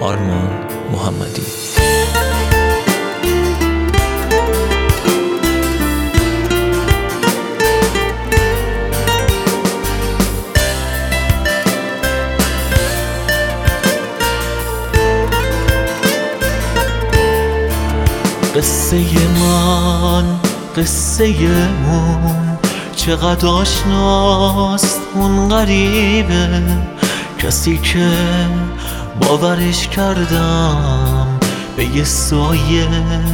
آرمان محمدی. قصه من، قصه اون چقدر آشناست، اون غریبه، کسی که باورش کردم به یه سایه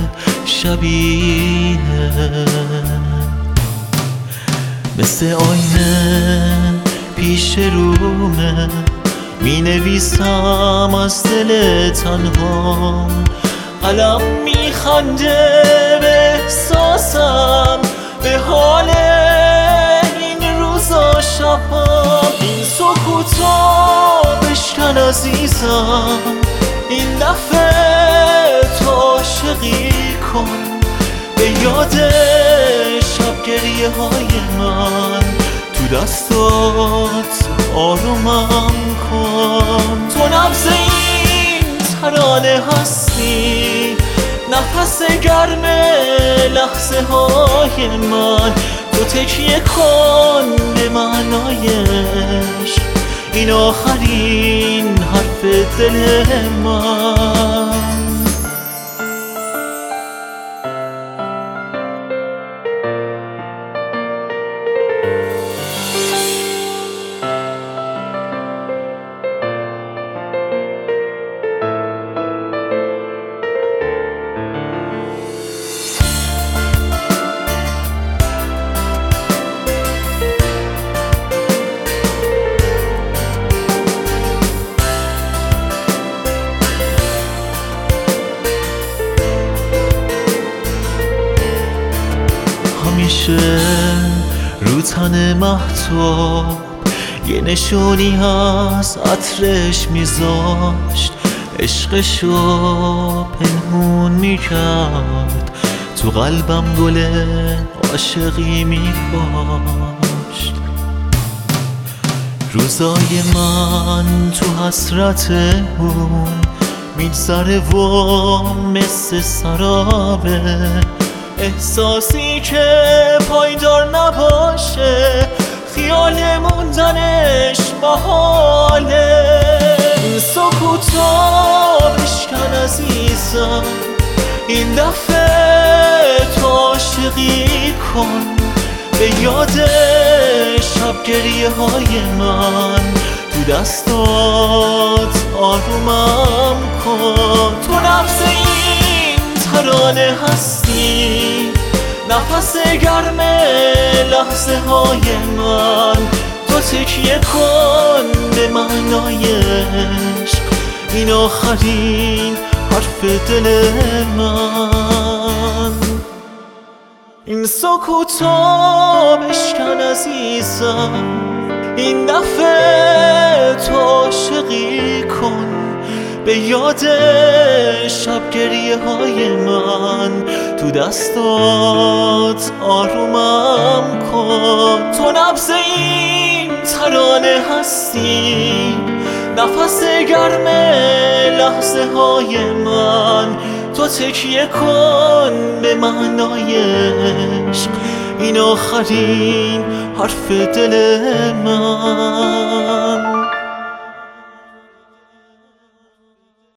شبیه، مثل آینه پیش رومه، می نویسم از دل تنها، قلم می خنده به احساسم، به حال این روزا شبم. این سکوتا بشکن عزیزم، این دفعه تو عاشقی کن، به یاد شب گریه های من، تو دستات آرومم کن. تو نبض این ترانه هستی، نفس گرم لحظه های من، تو تکیه کن به معنایش، این آخرین حرف دل من. همیشه رو تن مهتاب یه نشونی از عطرش میذاشت، عشقشو پنهون میکرد، تو قلبم گل عاشقی میکاشت. روزای من تو حسرت اون میگذره و مثل سرابه، احساسی که پایدار نباشه، خیال موندنش محاله. این سکوتا بشکن عزیزم، این دفعه تو عاشقی کن، به یاد شب گریه های من، تو دستات آرومم کن. تو نبض این ترانه هستی، نفس گرم لحظه های من، تو تکیه کن به معنای عشق، این آخرین حرف دل من. این سکوتا بشکن عزیزم، این دفعه تو عاشقی کن، به یاد شب گریه های من، تو دستات آرومم کن. تو نبض این ترانه هستی، نفس گرم لحظه های من، تو تکیه کن به معنای عشق، این آخرین حرف دل من.